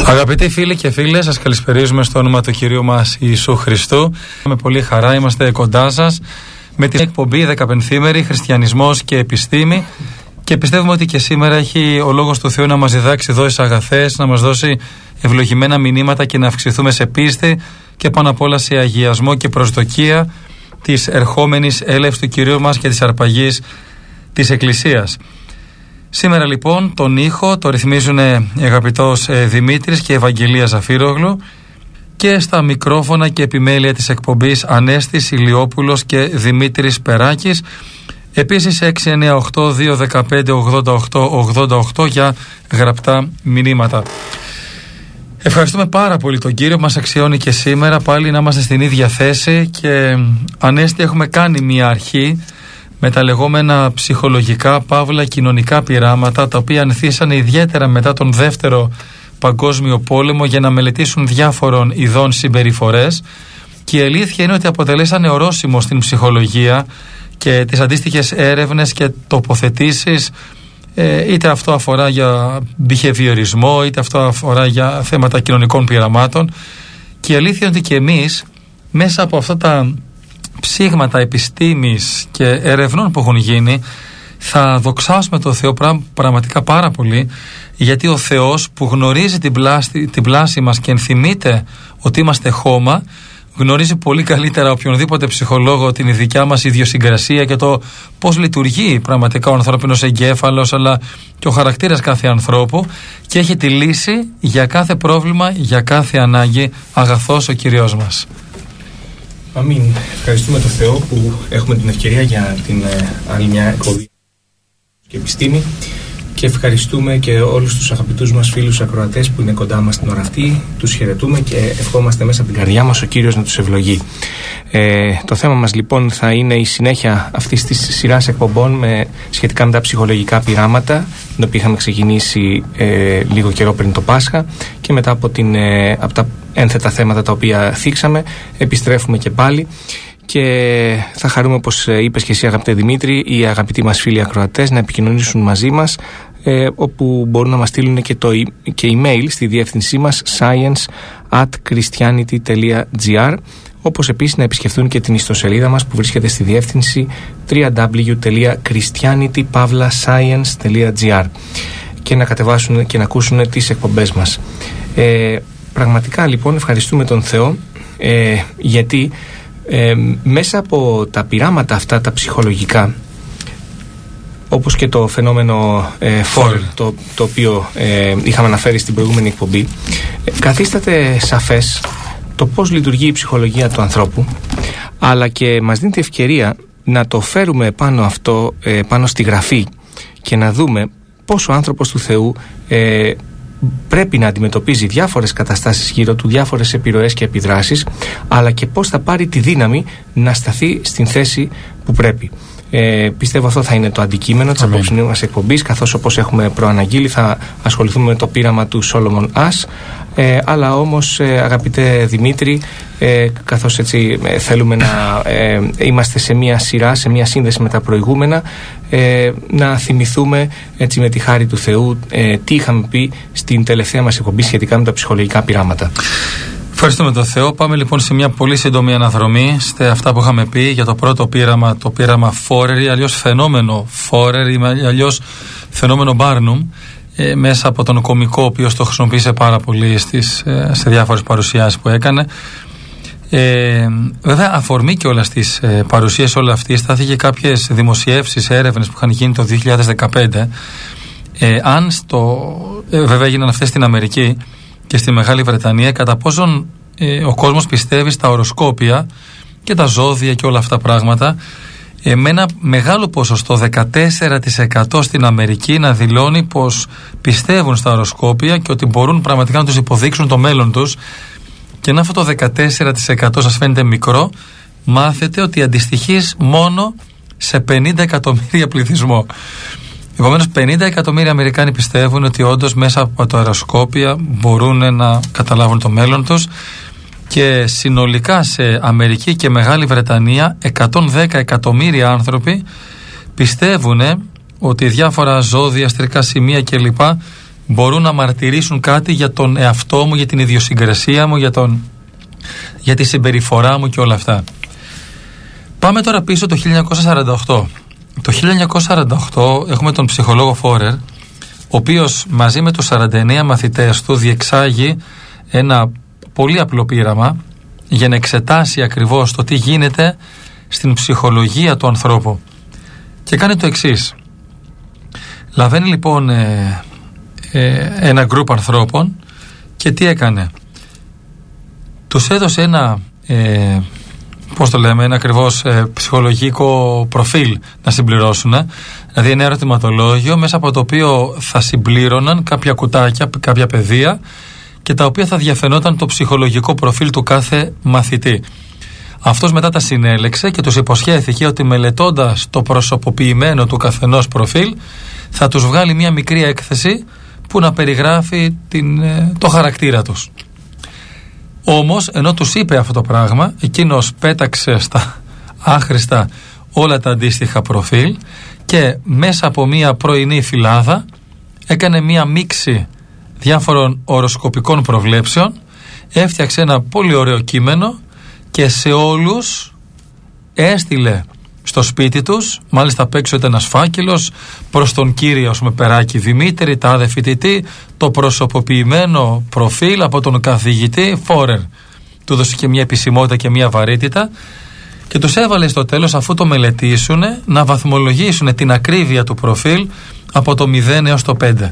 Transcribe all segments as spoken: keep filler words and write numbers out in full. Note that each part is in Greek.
Αγαπητοί φίλοι και φίλες, σας καλησπερίζουμε στο όνομα του Κυρίου μας Ιησού Χριστού. Με πολύ χαρά είμαστε κοντά σας με την εκπομπή δεκαπενθήμερη Χριστιανισμός και Επιστήμη, και πιστεύουμε ότι και σήμερα έχει ο Λόγος του Θεού να μας διδάξει δόσεις αγαθές, να μας δώσει ευλογημένα μηνύματα και να αυξηθούμε σε πίστη και πάνω απ' όλα σε αγιασμό και προσδοκία της ερχόμενης έλευσης του Κυρίου μας και της αρπαγής της Εκκλησίας. Σήμερα λοιπόν τον ήχο το ρυθμίζουν αγαπητός ε, Δημήτρης και Ευαγγελία Ζαφύρογλου, και στα μικρόφωνα και επιμέλεια της εκπομπής Ανέστης Ηλιόπουλος και Δημήτρης Περάκης. Επίσης έξι εννιά οκτώ δύο ένα πέντε ογδόντα οκτώ ογδόντα οκτώ για γραπτά μηνύματα. Ευχαριστούμε πάρα πολύ τον Κύριο που μας αξιώνει και σήμερα πάλι να είμαστε στην ίδια θέση, και Ανέστη έχουμε κάνει μια αρχή με τα λεγόμενα ψυχολογικά, παύλα κοινωνικά πειράματα, τα οποία ανθίσανε ιδιαίτερα μετά τον δεύτερο παγκόσμιο πόλεμο για να μελετήσουν διάφορων ειδών συμπεριφορές, και η αλήθεια είναι ότι αποτελέσανε ορόσημο στην ψυχολογία και τις αντίστοιχες έρευνες και τοποθετήσεις, είτε αυτό αφορά για μπιχεβιορισμό, είτε αυτό αφορά για θέματα κοινωνικών πειραμάτων, και η αλήθεια είναι ότι και εμείς μέσα από αυτά τα ψήγματα επιστήμης και ερευνών που έχουν γίνει θα δοξάσουμε τον Θεό πραγματικά πάρα πολύ, γιατί ο Θεός που γνωρίζει την πλάση, την πλάση μας και ενθυμείται ότι είμαστε χώμα, γνωρίζει πολύ καλύτερα οποιονδήποτε ψυχολόγο την δικιά μας ιδιοσυγκρασία και το πώς λειτουργεί πραγματικά ο ανθρώπινος εγκέφαλος, αλλά και ο χαρακτήρας κάθε ανθρώπου, και έχει τη λύση για κάθε πρόβλημα, για κάθε ανάγκη, αγαθός ο Κυριός μας. Αμήν. Ευχαριστούμε τον Θεό που έχουμε την ευκαιρία για την ε, άλλη μια εκπομπή και επιστήμη, και ευχαριστούμε και όλους τους αγαπητούς μας φίλους ακροατές που είναι κοντά μας την ώρα αυτή. Τους χαιρετούμε και ευχόμαστε μέσα από την καρδιά μας ο Κύριος να τους ευλογεί. Ε, το θέμα μας λοιπόν θα είναι η συνέχεια αυτής της σειράς εκπομπών με, σχετικά με τα ψυχολογικά πειράματα, την οποία είχαμε ξεκινήσει ε, λίγο καιρό πριν το Πάσχα, και μετά από, την, ε, από τα ένθετα θέματα τα οποία θίξαμε επιστρέφουμε και πάλι. Και θα χαρούμε, όπως είπες και εσύ αγαπητέ Δημήτρη, οι αγαπητοί μας φίλοι ακροατές να επικοινωνήσουν μαζί μας, ε, όπου μπορούν να μας στείλουν και, το, και email στη διεύθυνσή μας science at christianity dot gr, όπως επίσης να επισκεφθούν και την ιστοσελίδα μας που βρίσκεται στη διεύθυνση double-u double-u double-u dot christianity dash science dot gr, και να κατεβάσουν και να ακούσουν τις εκπομπές μας. Ε, πραγματικά λοιπόν ευχαριστούμε τον Θεό, ε, γιατί Ε, μέσα από τα πειράματα αυτά τα ψυχολογικά, όπως και το φαινόμενο ε, Φόρερ, το, το οποίο ε, είχαμε αναφέρει στην προηγούμενη εκπομπή, ε, καθίσταται σαφές το πώς λειτουργεί η ψυχολογία του ανθρώπου, αλλά και μας δίνει την ευκαιρία να το φέρουμε πάνω αυτό, ε, πάνω στη γραφή, και να δούμε πώς ο άνθρωπος του Θεού ε, πρέπει να αντιμετωπίζει διάφορες καταστάσεις γύρω του, διάφορες επιρροές και επιδράσεις, αλλά και πώς θα πάρει τη δύναμη να σταθεί στην θέση που πρέπει. Ε, πιστεύω αυτό θα είναι το αντικείμενο της απόψινής μας εκπομπής, καθώς όπως έχουμε προαναγγείλει θα ασχοληθούμε με το πείραμα του Solomon Asch, ε, αλλά όμως ε, αγαπητέ Δημήτρη, ε, καθώς έτσι ε, θέλουμε να ε, είμαστε σε μια σειρά, σε μια σύνδεση με τα προηγούμενα, ε, να θυμηθούμε έτσι με τη χάρη του Θεού ε, τι είχαμε πει στην τελευταία μας εκπομπή σχετικά με τα ψυχολογικά πειράματα. Ευχαριστούμε τον Θεό. Πάμε λοιπόν σε μια πολύ σύντομη αναδρομή σε αυτά που είχαμε πει για το πρώτο πείραμα, το πείραμα Φόρερ, ή αλλιώς φαινόμενο Φόρερ, ή αλλιώς φαινόμενο Μπάρνουμ, ε, μέσα από τον κωμικό, ο οποίος το χρησιμοποίησε πάρα πολύ στις, ε, σε διάφορες παρουσιάσεις που έκανε. Ε, βέβαια, αφορμή και όλα στις ε, παρουσίες όλα αυτή στάθηκε κάποιες δημοσιεύσεις, έρευνες που είχαν γίνει το δύο χιλιάδες δεκαπέντε. Ε, αν στο, ε, βέβαια έγιναν αυτές στην Αμερική και στη Μεγάλη Βρετανία, κατά πόσον ε, ο κόσμος πιστεύει στα οροσκόπια και τα ζώδια και όλα αυτά τα πράγματα, ε, με ένα μεγάλο ποσοστό, δεκατέσσερα τοις εκατό στην Αμερική, να δηλώνει πως πιστεύουν στα οροσκόπια και ότι μπορούν πραγματικά να τους υποδείξουν το μέλλον τους. Και να αυτό το δεκατέσσερα τοις εκατό σας φαίνεται μικρό, μάθετε ότι αντιστοιχεί μόνο σε πενήντα εκατομμύρια πληθυσμό. Επομένως, πενήντα εκατομμύρια Αμερικάνοι πιστεύουν ότι όντως μέσα από τα οροσκόπια μπορούν να καταλάβουν το μέλλον τους, και συνολικά σε Αμερική και Μεγάλη Βρετανία εκατόν δέκα εκατομμύρια άνθρωποι πιστεύουν ότι διάφορα ζώδια, αστρικά σημεία κλπ. μπορούν να μαρτυρήσουν κάτι για τον εαυτό μου, για την ιδιοσυγκρασία μου, για, τον, για τη συμπεριφορά μου και όλα αυτά. Πάμε τώρα πίσω το χίλια εννιακόσια σαράντα οκτώ. Το χίλια εννιακόσια σαράντα οκτώ έχουμε τον ψυχολόγο Φόρερ, ο οποίος μαζί με τους σαράντα εννέα μαθητές του διεξάγει ένα πολύ απλό πείραμα για να εξετάσει ακριβώς το τι γίνεται στην ψυχολογία του ανθρώπου. Και κάνει το εξής. Λαβαίνει λοιπόν ε, ε, ένα γκρουπ ανθρώπων και τι έκανε. Τους έδωσε ένα, ε, πώς το λέμε, ένα ακριβώς ε, ψυχολογικό προφίλ να συμπληρώσουν. Δηλαδή ένα ερωτηματολόγιο μέσα από το οποίο θα συμπλήρωναν κάποια κουτάκια, κάποια πεδία και τα οποία θα διαφαινόταν το ψυχολογικό προφίλ του κάθε μαθητή. Αυτός μετά τα συνέλεξε και τους υποσχέθηκε ότι μελετώντας το προσωποποιημένο του καθενός προφίλ θα τους βγάλει μια μικρή έκθεση που να περιγράφει την, το χαρακτήρα τους. Όμως ενώ τους είπε αυτό το πράγμα, εκείνος πέταξε στα άχρηστα όλα τα αντίστοιχα προφίλ και μέσα από μια πρωινή φυλάδα έκανε μια μίξη διάφορων οροσκοπικών προβλέψεων, έφτιαξε ένα πολύ ωραίο κείμενο και σε όλους έστειλε στο σπίτι τους, μάλιστα απ' έξω ήταν ένας φάκελος, προς τον κύριο ας πούμε, Περάκη Δημήτρη, τάδε φοιτητή, το προσωποποιημένο προφίλ από τον καθηγητή Φόρερ. Του έδωσε και μια επισημότητα και μια βαρύτητα και τους έβαλε στο τέλος, αφού το μελετήσουν, να βαθμολογήσουν την ακρίβεια του προφίλ από το μηδέν έως το πέντε.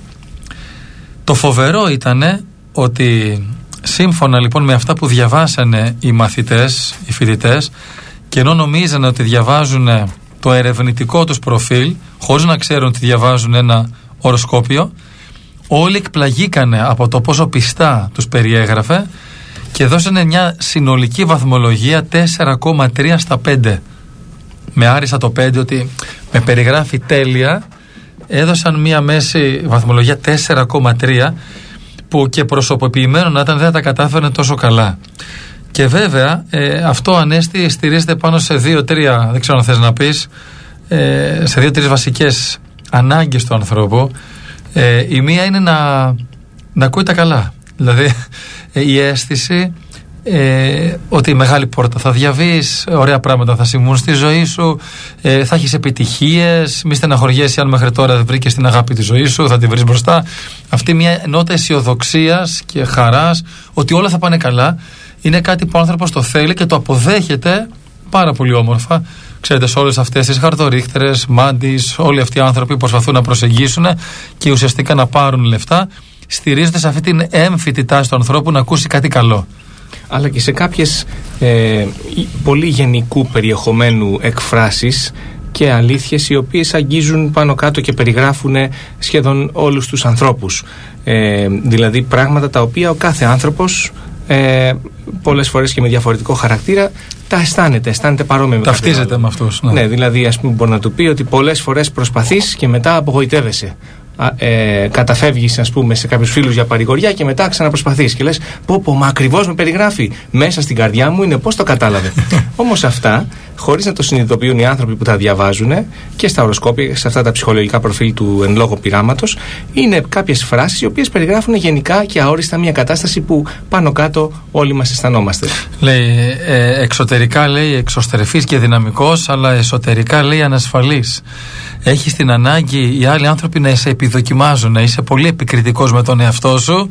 Το φοβερό ήταν ότι σύμφωνα λοιπόν με αυτά που διαβάσανε οι μαθητές, οι φοιτητές, και ενώ νομίζανε ότι διαβάζουν το ερευνητικό τους προφίλ χωρίς να ξέρουν ότι διαβάζουν ένα οροσκόπιο, όλοι εκπλαγήκανε από το πόσο πιστά τους περιέγραφε και δώσανε μια συνολική βαθμολογία τέσσερα κόμμα τρία στα πέντε. Με άριστα το πέντε ότι με περιγράφει τέλεια, έδωσαν μια μέση βαθμολογία τέσσερα κόμμα τρία που και προσωποποιημένο να ήταν δεν τα κατάφερνε τόσο καλά. Και βέβαια ε, αυτό ανέστη στηρίζεται πάνω σε δύο-τρία, δεν ξέρω αν θες να πεις, ε, σε δύο-τρεις βασικές ανάγκες του ανθρώπου. Ε, η μία είναι να, να ακούει τα καλά. Δηλαδή ε, η αίσθηση ε, ότι η μεγάλη πόρτα θα διαβείς, ωραία πράγματα θα συμβούν στη ζωή σου, ε, θα έχεις επιτυχίες, μη στεναχωριέσαι αν μέχρι τώρα δεν βρήκες την αγάπη της ζωής σου, θα τη βρεις μπροστά. Αυτή μια νότα αισιοδοξίας και χαράς ότι όλα θα πάνε καλά είναι κάτι που ο άνθρωπος το θέλει και το αποδέχεται πάρα πολύ όμορφα. Ξέρετε, σε όλες αυτές τις χαρτορίχτερες, μάντις, όλοι αυτοί οι άνθρωποι που προσπαθούν να προσεγγίσουν και ουσιαστικά να πάρουν λεφτά, στηρίζονται σε αυτή την έμφυτη τάση του ανθρώπου να ακούσει κάτι καλό. Αλλά και σε κάποιες ε, πολύ γενικού περιεχομένου εκφράσεις και αλήθειες οι οποίες αγγίζουν πάνω κάτω και περιγράφουν σχεδόν όλους τους ανθρώπους. Ε, δηλαδή πράγματα τα οποία ο κάθε άνθρωπος ε, πολλές φορές και με διαφορετικό χαρακτήρα τα αισθάνεται, αισθάνεται παρόμοια με ταυτίζεται με αυτούς. Ναι. ναι, δηλαδή ας πούμε μπορεί να του πει ότι πολλές φορές προσπαθείς και μετά απογοητεύεσαι. Ε, καταφεύγεις ας πούμε σε κάποιους φίλους για παρηγοριά και μετά ξαναπροσπαθείς και λες πω πω μα ακριβώς με περιγράφει, μέσα στην καρδιά μου είναι, πώς το κατάλαβε. Όμως αυτά χωρίς να το συνειδητοποιούν οι άνθρωποι που τα διαβάζουν και στα οροσκόπια, σε αυτά τα ψυχολογικά προφίλ του εν λόγω πειράματος, είναι κάποιες φράσεις οι οποίες περιγράφουν γενικά και αόριστα μια κατάσταση που πάνω κάτω όλοι μας αισθανόμαστε. Λέει ε, εξωτερικά λέει εξωστρεφής και δυναμικός, αλλά εσωτερικά λέει ανασφαλής. Έχεις την ανάγκη οι άλλοι άνθρωποι να σε επιδοκιμάζουν, να είσαι πολύ επικριτικός με τον εαυτό σου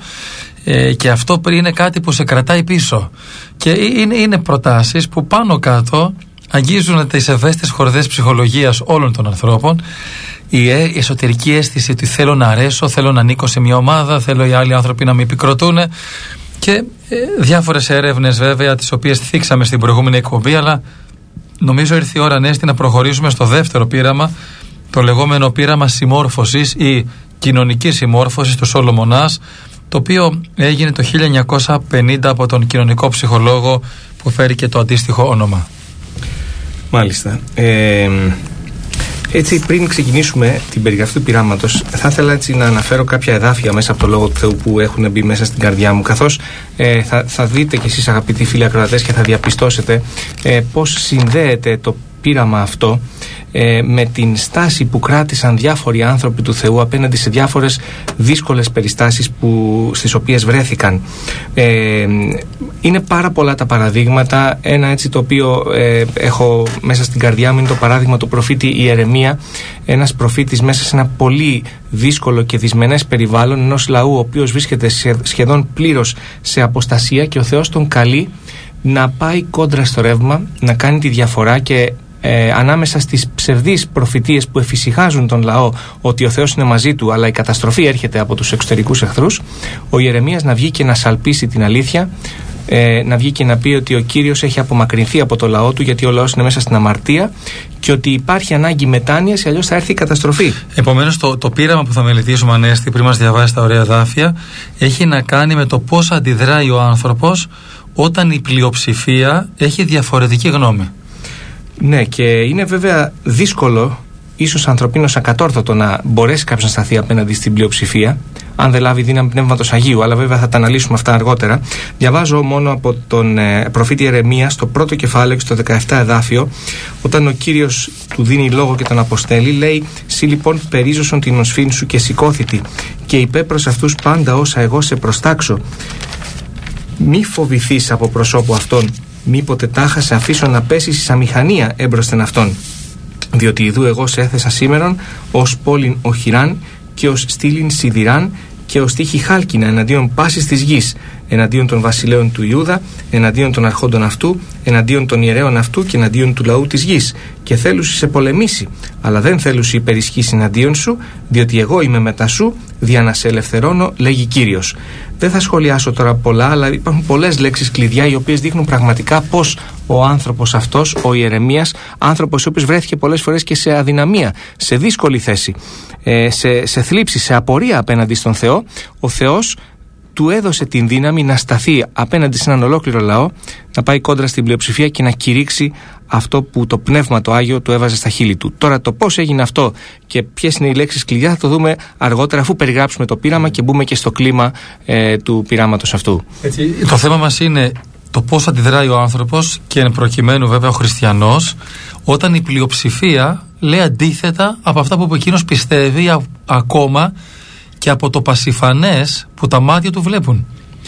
ε, και αυτό είναι κάτι που σε κρατάει πίσω. Και είναι, είναι προτάσεις που πάνω κάτω αγγίζουν τις ευαίσθητες χορδές ψυχολογίας όλων των ανθρώπων. Η εσωτερική αίσθηση ότι θέλω να αρέσω, θέλω να ανήκω σε μια ομάδα, θέλω οι άλλοι άνθρωποι να με επικροτούν και ε, διάφορες έρευνες βέβαια τις οποίες θίξαμε στην προηγούμενη εκπομπή, αλλά νομίζω ήρθε η ώρα Νέστη να προχωρήσουμε στο δεύτερο πείραμα, το λεγόμενο πείραμα συμμόρφωσης ή κοινωνικής συμμόρφωσης του Σολομονάς, το οποίο έγινε το χίλια εννιακόσια πενήντα από τον κοινωνικό ψυχολόγο που φέρει και το αντίστοιχο όνομα. Μάλιστα. Ε, έτσι πριν ξεκινήσουμε την περιγραφή του πειράματος, θα ήθελα έτσι να αναφέρω κάποια εδάφια μέσα από το Λόγο του Θεού που έχουν μπει μέσα στην καρδιά μου, καθώς ε, θα, θα δείτε κι εσείς αγαπητοί φίλοι ακροατές και θα διαπιστώσετε ε, πώς συνδέεται το πείραμα αυτό ε, με την στάση που κράτησαν διάφοροι άνθρωποι του Θεού απέναντι σε διάφορες δύσκολες περιστάσεις που, στις οποίες βρέθηκαν. Ε, είναι πάρα πολλά τα παραδείγματα. Ένα έτσι το οποίο ε, έχω μέσα στην καρδιά μου είναι το παράδειγμα του προφήτη Ιερεμία, ένας προφήτης μέσα σε ένα πολύ δύσκολο και δυσμενές περιβάλλον ενός λαού ο οποίος βρίσκεται σχεδόν πλήρως σε αποστασία, και ο Θεός τον καλεί να πάει κόντρα στο ρεύμα, να κάνει τη διαφορά, και ε, ανάμεσα στις ψευδείς προφητείες που εφησυχάζουν τον λαό ότι ο Θεός είναι μαζί του αλλά η καταστροφή έρχεται από τους εξωτερικούς εχθρούς, ο Ιερεμίας να βγει και να σαλπίσει την αλήθεια, ε, να βγει και να πει ότι ο Κύριος έχει απομακρυνθεί από το λαό του γιατί ο λαός είναι μέσα στην αμαρτία και ότι υπάρχει ανάγκη μετάνοιας, αλλιώς θα έρθει η καταστροφή. Επομένως, το, το πείραμα που θα μελετήσουμε, Ανέστη, πριν μας διαβάσει τα ωραία εδάφια, έχει να κάνει με το πώς αντιδράει ο άνθρωπος όταν η πλειοψηφία έχει διαφορετική γνώμη. Ναι, και είναι βέβαια δύσκολο, ίσως ανθρωπίνως ακατόρθωτο, να μπορέσει κάποιος να σταθεί απέναντι στην πλειοψηφία, αν δεν λάβει δύναμη Πνεύματος Αγίου, αλλά βέβαια θα τα αναλύσουμε αυτά αργότερα. Διαβάζω μόνο από τον ε, προφήτη Ιερεμία στο πρώτο κεφάλαιο και στο δεκαεπτά εδάφιο, όταν ο Κύριος του δίνει λόγο και τον αποστέλει, λέει: «Συ λοιπόν περίζωσον την οσφήν σου και σηκώθητη, και είπε προς αυτούς πάντα όσα εγώ σε προστάξω. Μη φοβηθείς από προσώπου αυτών, μήποτε τάχα σε αφήσω να πέσεις εις αμηχανία έμπροσθεν αυτών. Διότι ιδού εγώ σε έθεσα σήμερον ως πόλην οχυράν και ως στήλην σιδηράν και ως τείχη χάλκινα εναντίον πάσης της γης, εναντίον των βασιλέων του Ιούδα, εναντίον των αρχόντων αυτού, εναντίον των ιερέων αυτού και εναντίον του λαού της γης. Και θέλουσι σε πολεμήσει, αλλά δεν θέλουσι υπερισχύσει εναντίον σου, διότι εγώ είμαι μετά σου, δια να σε ελευθερώνω, λέγει Κύριος». Δεν θα σχολιάσω τώρα πολλά, αλλά υπάρχουν πολλές λέξεις κλειδιά οι οποίες δείχνουν πραγματικά πως ο άνθρωπος αυτός, ο Ιερεμίας, άνθρωπος ο οποίος βρέθηκε πολλές φορές και σε αδυναμία, σε δύσκολη θέση, σε, σε θλίψη, σε απορία απέναντι στον Θεό, ο Θεός του έδωσε την δύναμη να σταθεί απέναντι σε έναν ολόκληρο λαό, να πάει κόντρα στην πλειοψηφία και να κηρύξει αυτό που το Πνεύμα το Άγιο του έβαζε στα χείλη του. Τώρα το πώς έγινε αυτό και ποιες είναι οι λέξεις κλειδιά θα το δούμε αργότερα, αφού περιγράψουμε το πείραμα και μπούμε και στο κλίμα ε, του πειράματος αυτού. Έτσι, το θέμα μας είναι το πώς αντιδράει ο άνθρωπος, και εν προκειμένου βέβαια ο χριστιανός, όταν η πλειοψηφία λέει αντίθετα από αυτά που εκείνος πιστεύει α, ακόμα και από το πασιφανές που τα μάτια του βλέπουν.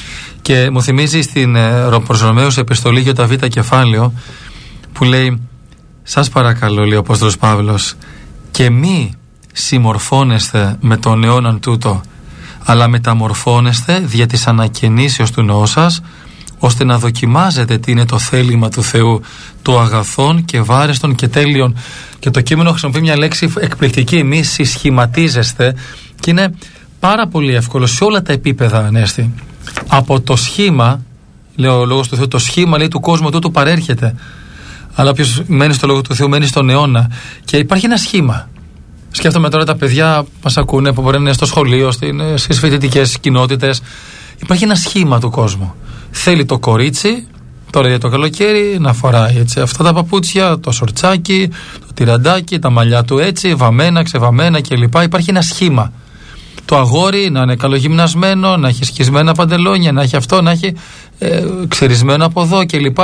Και μου θυμίζει στην προς Ρωμαίους επιστολή για το β' κεφάλαιο, που λέει: «Σας παρακαλώ», λέει ο Απόστολος Παύλος, «και μη συμμορφώνεστε με τον αιώναν τούτο, αλλά μεταμορφώνεστε δια της ανακαινήσεως του νόου σας, ώστε να δοκιμάζετε τι είναι το θέλημα του Θεού, το αγαθόν και βάρεστον και τέλειον». Και το κείμενο χρησιμοποιεί μια λέξη εκπληκτική: «Μη συσχηματίζεστε», και είναι πάρα πολύ εύκολο σε όλα τα επίπεδα, Ανέστη. Από το σχήμα, λέει ο λόγος του Θεού, το σχήμα, λέει, του κόσμου τούτου παρέρχεται. Αλλά όποιος μένει στο λόγο του Θεού μένει στον αιώνα. Και υπάρχει ένα σχήμα. Σκέφτομαι τώρα τα παιδιά που μας ακούνε, που μπορεί να είναι στο σχολείο, στις φοιτητικές κοινότητες. Υπάρχει ένα σχήμα του κόσμου. Θέλει το κορίτσι, τώρα για το καλοκαίρι, να φοράει έτσι αυτά τα παπούτσια, το σορτσάκι, το τυραντάκι, τα μαλλιά του έτσι, βαμμένα, ξεβαμμένα κλπ. Υπάρχει ένα σχήμα. Το αγόρι να είναι καλογυμνασμένο, να έχει σκισμένα παντελόνια, να έχει αυτό, να έχει ε, ξερισμένο από εδώ κλπ.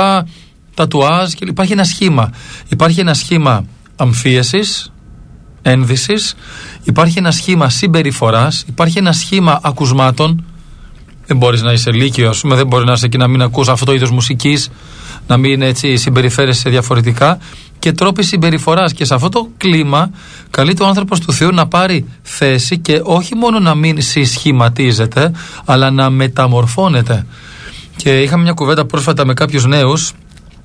Τατουάζ κλπ. Υπάρχει ένα σχήμα. Υπάρχει ένα σχήμα αμφίεσης, ένδυσης, υπάρχει ένα σχήμα συμπεριφοράς, υπάρχει ένα σχήμα ακουσμάτων. Δεν μπορείς να είσαι λύκειος, δεν μπορεί να είσαι και να μην ακούς αυτό το είδος μουσικής, να μην έτσι συμπεριφέρεσαι διαφορετικά, και τρόποι συμπεριφοράς. Και σε αυτό το κλίμα καλείται ο άνθρωπος του Θεού να πάρει θέση και όχι μόνο να μην συσχηματίζεται, αλλά να μεταμορφώνεται. Και είχαμε μια κουβέντα πρόσφατα με κάποιους νέους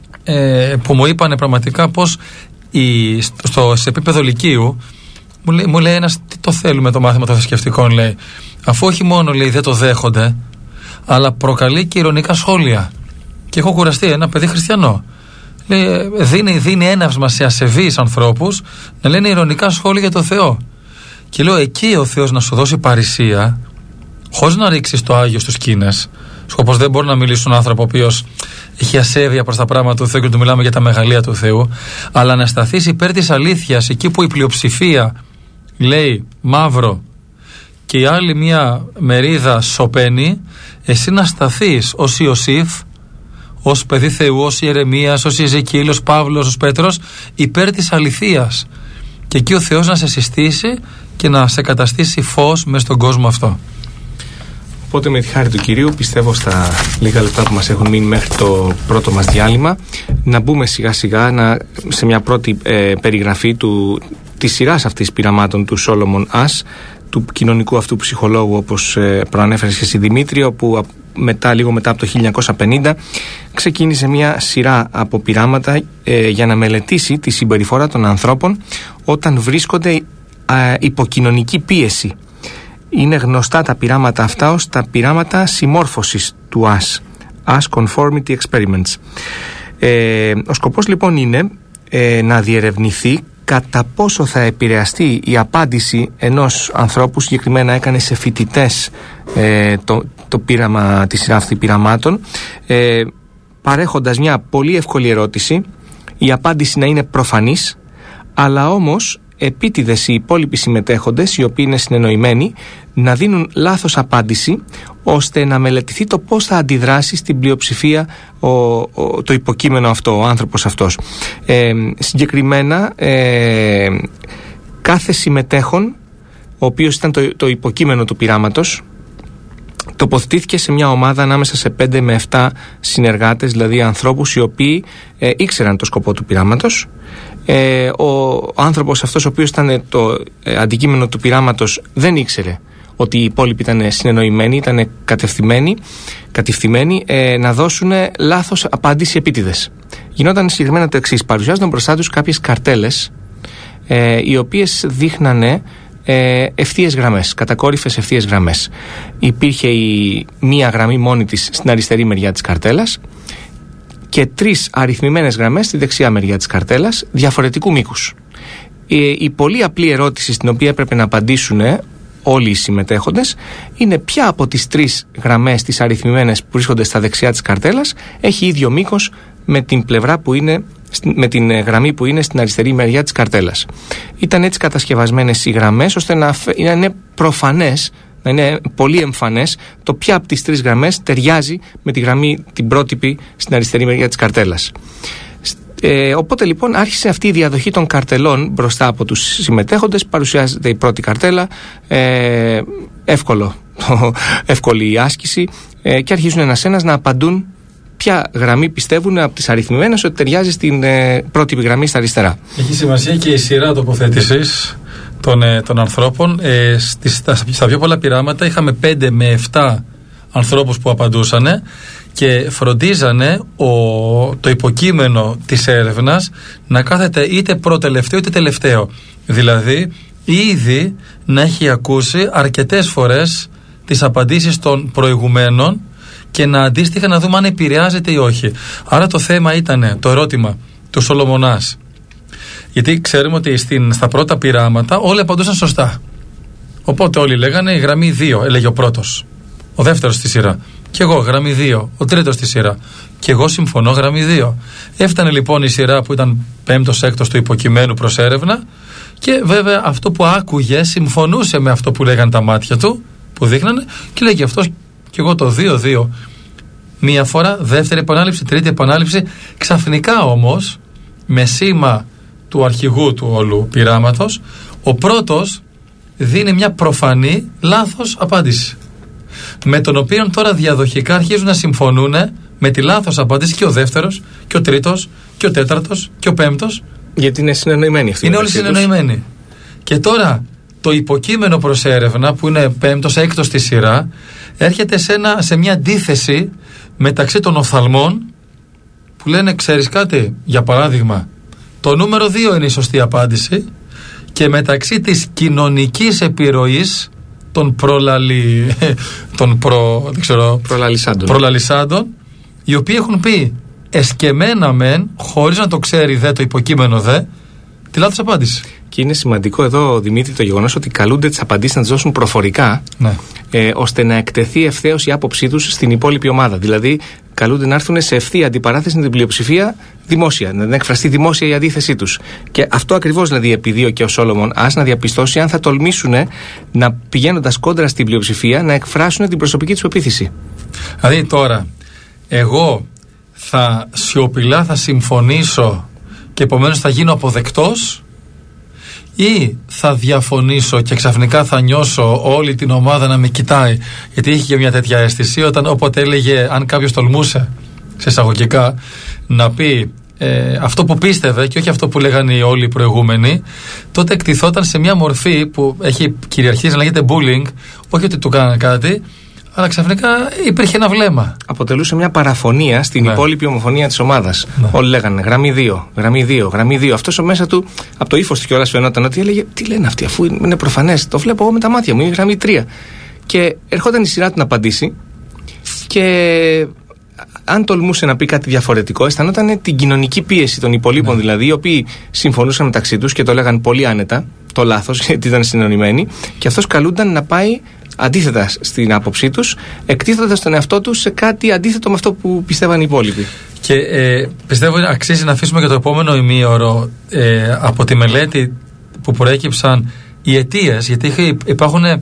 ε, που μου είπανε πραγματικά πως η, στο, σε επίπεδο λυκείου μου λέει, μου λέει ένας, τι το θέλουμε το μάθημα των θρησκευτικών, λέει, αφού όχι μόνο, λέει, δεν το δέχονται, αλλά προκαλεί και ειρωνικά σχόλια. Και έχω κουραστεί, ένα παιδί χριστιανό, λέει, δίνει, δίνει έναυσμα σε ασεβείς ανθρώπους να λένε ειρωνικά σχόλια για το Θεό. Και λέω, εκεί ο Θεός να σου δώσει παρησία, χωρίς να ρίξεις το Άγιο στους κίνες. Σκοπός δεν μπορεί να μιλήσει στον άνθρωπο ο οποίος έχει ασέβεια προς τα πράγματα του Θεού και του μιλάμε για τα μεγαλεία του Θεού, αλλά να σταθείς υπέρ της αλήθειας εκεί που η πλειοψηφία λέει μαύρο και η άλλη μια μερίδα σωπαίνει, εσύ να σταθείς ως Ιωσήφ, ως παιδί Θεού, ως Ιερεμίας, ως Ιεζεκίελ, ως Παύλος, ως Πέτρος, υπέρ της αληθείας. και εκεί ο Θεός να σε συστήσει και να σε καταστήσει φως μέσα στον κόσμο αυτό. Οπότε με τη χάρη του Κυρίου πιστεύω στα λίγα λεπτά που μας έχουν μείνει μέχρι το πρώτο μας διάλειμμα να μπούμε σιγά σιγά να, σε μια πρώτη ε, περιγραφή του, της σειράς αυτής πειραμάτων του Σόλομον Ας, του κοινωνικού αυτού ψυχολόγου, όπως ε, προανέφερες και εσύ Δημήτριο, που μετά, λίγο μετά από το χίλια εννιακόσια πενήντα ξεκίνησε μια σειρά από πειράματα ε, για να μελετήσει τη συμπεριφορά των ανθρώπων όταν βρίσκονται ε, υποκοινωνική πίεση. Είναι γνωστά τα πειράματα αυτά ως τα πειράματα συμμόρφωσης του Ας, As Conformity Experiments. Ε, ο σκοπός λοιπόν είναι ε, να διερευνηθεί κατά πόσο θα επηρεαστεί η απάντηση ενός ανθρώπου, συγκεκριμένα έκανε σε φοιτητές ε, το, το πείραμα, τη σειρά αυτή πειραμάτων, ε, παρέχοντας μια πολύ εύκολη ερώτηση, η απάντηση να είναι προφανής, αλλά όμως επίτηδες οι υπόλοιποι συμμετέχοντες, οι οποίοι είναι συνεννοημένοι, να δίνουν λάθος απάντηση, ώστε να μελετηθεί το πώς θα αντιδράσει στην πλειοψηφία ο, ο, το υποκείμενο αυτό, ο άνθρωπος αυτός. Ε, συγκεκριμένα, ε, κάθε συμμετέχον, ο οποίος ήταν το, το υποκείμενο του πειράματος, τοποθετήθηκε σε μια ομάδα ανάμεσα σε πέντε με επτά συνεργάτες, δηλαδή ανθρώπους οι οποίοι ε, ήξεραν το σκοπό του πειράματος. Ε, ο άνθρωπος αυτός, ο οποίος ήταν το ε, αντικείμενο του πειράματος, δεν ήξερε ότι οι υπόλοιποι ήταν συνεννοημένοι, ήταν κατευθυμένοι, κατευθυμένοι ε, να δώσουν λάθος απάντηση επίτηδες. Γινόταν συγκεκριμένα το εξής: παρουσιάζονταν μπροστά τους κάποιες καρτέλες, ε, οι οποίες δείχνανε ε, ευθείες γραμμές, κατακόρυφες ευθείες γραμμές. Υπήρχε η μία γραμμή μόνη της στην αριστερή μεριά της καρτέλας και τρεις αριθμημένες γραμμές στη δεξιά μεριά της καρτέλας, διαφορετικού μήκους. Η, η πολύ απλή ερώτηση στην οποία έπρεπε να απαντήσουν όλοι οι συμμετέχοντες είναι ποια από τις τρεις γραμμές, τις αριθμημένες που βρίσκονται στα δεξιά της καρτέλας, έχει ίδιο μήκος με την πλευρά που είναι, με την γραμμή που είναι στην αριστερή μεριά της καρτέλας. Ήταν έτσι κατασκευασμένες οι γραμμές ώστε να είναι προφανές, να είναι πολύ εμφανές το ποια από τις τρεις γραμμές ταιριάζει με τη γραμμή την πρότυπη στην αριστερή μεριά της καρτέλας. Ε, οπότε λοιπόν άρχισε αυτή η διαδοχή των καρτελών μπροστά από τους συμμετέχοντες. Παρουσιάζεται η πρώτη καρτέλα, ε, εύκολο, εύκολη η άσκηση, ε, και αρχίζουν ένας-ένας να απαντούν ποια γραμμή πιστεύουν από τις αριθμημένες ότι ταιριάζει στην ε, πρώτη γραμμή στα αριστερά. Έχει σημασία και η σειρά τοποθέτησης των, ε, των ανθρώπων. Ε, στις, στα, στα πιο πολλά πειράματα είχαμε πέντε με επτά ανθρώπους που απαντούσαν και φροντίζανε ο, το υποκείμενο της έρευνας να κάθεται είτε προτελευταίο είτε τελευταίο. Δηλαδή ήδη να έχει ακούσει αρκετές φορές τις απαντήσεις των προηγουμένων και να αντίστοιχα να δούμε αν επηρεάζεται ή όχι. Άρα το θέμα ήταν το ερώτημα του Σόλομον Ας. Γιατί ξέρουμε ότι στην, στα πρώτα πειράματα όλοι απαντούσαν σωστά. Οπότε όλοι λέγανε η γραμμή δύο, έλεγε ο πρώτος. Ο δεύτερος στη σειρά. Και εγώ γραμμή δύο. Ο τρίτος στη σειρά. Και εγώ συμφωνώ γραμμή δύο. Έφτανε λοιπόν η σειρά που ήταν πέμπτος έκτος του υποκειμένου προς έρευνα και βέβαια αυτό που άκουγε συμφωνούσε με αυτό που λέγαν τα μάτια του, που δείχνανε, και λέγει αυτός και εγώ το δύο δύο. Μία φορά, δεύτερη επανάληψη, τρίτη επανάληψη. Ξαφνικά όμως, με σήμα του αρχηγού του όλου πειράματος, ο πρώτος δίνει μια προφανή λάθος απάντηση, με τον οποίο τώρα διαδοχικά αρχίζουν να συμφωνούν με τη λάθος απάντηση και ο δεύτερος και ο τρίτος και ο τέταρτος και ο πέμπτος. Γιατί είναι συνεννοημένοι αυτοί. Είναι όλοι συνεννοημένοι. Και τώρα το υποκείμενο προς έρευνα, που είναι πέμπτος, έκτος στη σειρά, έρχεται σε, ένα, σε μια αντίθεση μεταξύ των οφθαλμών που λένε, ξέρεις κάτι, για παράδειγμα, το νούμερο δύο είναι η σωστή απάντηση, και μεταξύ της κοινωνικής επιρροής των προλαλι... των προ... δεν ξέρω... προλαλισσάντων. προλαλισσάντων, οι οποίοι έχουν πει εσκεμένα μεν, χωρίς να το ξέρει δε το υποκείμενο δε, τη λάθος απάντηση. Και είναι σημαντικό εδώ, Δημήτρη, το γεγονός ότι καλούνται τις απαντήσεις να τις δώσουν προφορικά, ναι, ε, ώστε να εκτεθεί ευθέως η άποψή τους στην υπόλοιπη ομάδα. Δηλαδή, καλούνται να έρθουν σε ευθεία αντιπαράθεση με την πλειοψηφία δημόσια, να εκφραστεί δημόσια η αντίθεσή τους. Και αυτό ακριβώς δηλαδή επιδίωκε ο Σόλομον Ας, να διαπιστώσει αν θα τολμήσουν να, πηγαίνοντας κόντρα στην πλειοψηφία, να εκφράσουν την προσωπική τους πεποίθηση. Δηλαδή τώρα, εγώ θα σιωπηλά θα συμφωνήσω και επομένως θα γίνω αποδεκτός, ή θα διαφωνήσω και ξαφνικά θα νιώσω όλη την ομάδα να με κοιτάει, γιατί είχε και μια τέτοια αίσθηση όταν όποτε έλεγε, αν κάποιος τολμούσε σε εισαγωγικά να πει ε, αυτό που πίστευε και όχι αυτό που λέγανε οι όλοι οι προηγούμενοι, τότε εκτιθόταν σε μια μορφή που έχει κυριαρχήσει να λέγεται bullying, όχι ότι του κάνανε κάτι, αλλά ξαφνικά υπήρχε ένα βλέμμα. Αποτελούσε μια παραφωνία στην ναι. υπόλοιπη ομοφωνία της ομάδας. Ναι. Όλοι λέγανε γραμμή δύο, γραμμή δύο, γραμμή δύο. Αυτός μέσα του, από το ύφος του κιόλας φαινόταν ότι έλεγε τι λένε αυτοί, αφού είναι προφανές. Το βλέπω εγώ με τα μάτια μου, είναι γραμμή τρία. Και ερχόταν η σειρά του να απαντήσει και αν τολμούσε να πει κάτι διαφορετικό, αισθανόταν την κοινωνική πίεση των υπολείπων, ναι. δηλαδή, οι οποίοι συμφωνούσαν μεταξύ τους και το λέγαν πολύ άνετα, το λάθος, γιατί ήταν συνεννοημένοι, και αυτός καλούνταν να πάει αντίθετα στην άποψή τους, εκτίθοντας τον εαυτό τους σε κάτι αντίθετο με αυτό που πιστεύαν οι υπόλοιποι. Και ε, πιστεύω ότι αξίζει να αφήσουμε για το επόμενο ημίωρο ε, από τη μελέτη που προέκυψαν οι αιτίες, γιατί υπάρχουν ε,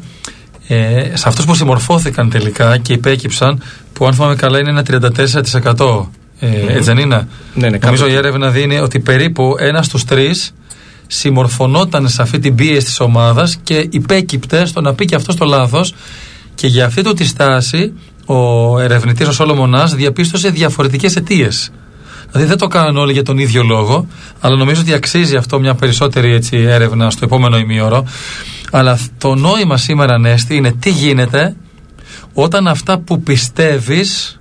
σε αυτούς που συμμορφώθηκαν τελικά και υπέκυψαν, που αν θυμάμαι καλά είναι ένα τριάντα τέσσερα τοις εκατό, ε, mm-hmm. έτσι δεν είναι? Ναι, ναι, νομίζω η έρευνα δίνει ότι περίπου ένα στους τρεις συμμορφωνόταν σε αυτή την πίεση της ομάδας και υπέκυπτε στο να πει και αυτό το λάθος, και για αυτή του τη στάση ο ερευνητής ο Σόλομονας διαπίστωσε διαφορετικές αιτίες. Δηλαδή δεν το κάνουν όλοι για τον ίδιο λόγο, αλλά νομίζω ότι αξίζει αυτό μια περισσότερη έτσι, έρευνα στο επόμενο ημίωρο. Αλλά το νόημα σήμερα, Ανέστη, είναι τι γίνεται όταν αυτά που πιστεύεις,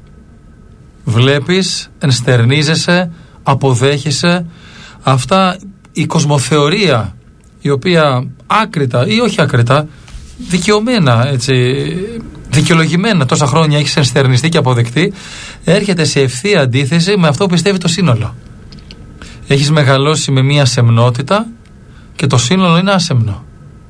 βλέπεις, ενστερνίζεσαι, αποδέχεσαι, αυτά η κοσμοθεωρία, η οποία άκρητα ή όχι άκρητα, δικαιωμένα, έτσι, δικαιολογημένα τόσα χρόνια έχει ενστερνιστεί και αποδεκτεί, έρχεται σε ευθεία αντίθεση με αυτό που πιστεύει το σύνολο. Έχεις μεγαλώσει με μία σεμνότητα και το σύνολο είναι άσεμνο.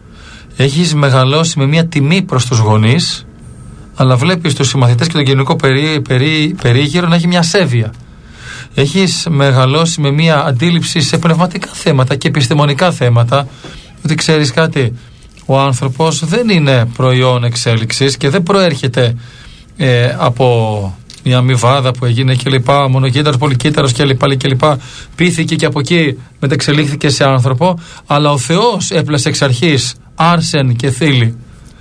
Έχεις μεγαλώσει με μία τιμή προς τους γονείς, αλλά βλέπεις τους συμμαθητές και τον κοινωνικό περί, περί, περίγυρο να έχει μια ασέβεια. Έχεις μεγαλώσει με μια αντίληψη σε πνευματικά θέματα και επιστημονικά θέματα, ότι ξέρεις κάτι, ο άνθρωπος δεν είναι προϊόν εξέλιξης και δεν προέρχεται ε, από μια αμοιβάδα που έγινε και λοιπά, μονοκύτταρος, πολυκύτταρος και λοιπά, και λοιπά, πήθηκε και από εκεί μεταξελίχθηκε σε άνθρωπο, αλλά ο Θεός έπλασε εξ αρχής άρσεν και θήλη.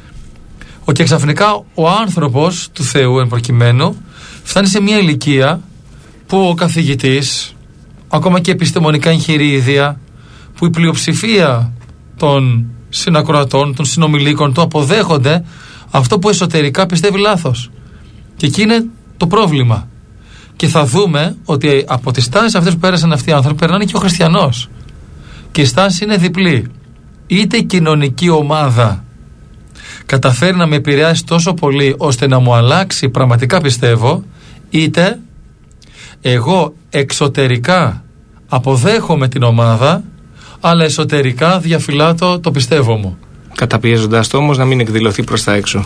Ο και ξαφνικά ο άνθρωπος του Θεού εν προκειμένου φτάνει σε μια ηλικία που ο καθηγητής, ακόμα και επιστημονικά εγχειρίδια, που η πλειοψηφία των συνακροατών, των συνομιλίκων του αποδέχονται αυτό που εσωτερικά πιστεύει λάθος. Και εκεί είναι το πρόβλημα. Και θα δούμε ότι από τις στάσεις αυτές που πέρασαν αυτοί οι άνθρωποι περνάνε και ο χριστιανός. Και η στάση είναι διπλή. Είτε η κοινωνική ομάδα καταφέρει να με επηρεάσει τόσο πολύ ώστε να μου αλλάξει πραγματικά πιστεύω, είτε εγώ εξωτερικά αποδέχομαι την ομάδα, αλλά εσωτερικά διαφυλάτω το πιστεύω μου. Καταπιέζοντας το όμως να μην εκδηλωθεί προς τα έξω.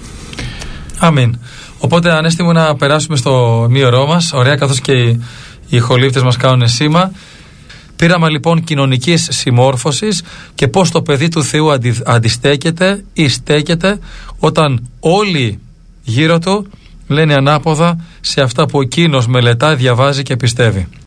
Αμήν. Οπότε Ανέστη μου να περάσουμε στο μήωρό μας, ωραία, καθώς και οι, οι ηχολήπτες μας κάνουν σήμα. Πείραμα λοιπόν κοινωνικής συμμόρφωσης και πώς το παιδί του Θεού αντι, αντιστέκεται ή στέκεται όταν όλοι γύρω του λένε ανάποδα σε αυτά που εκείνος μελετά, διαβάζει και πιστεύει.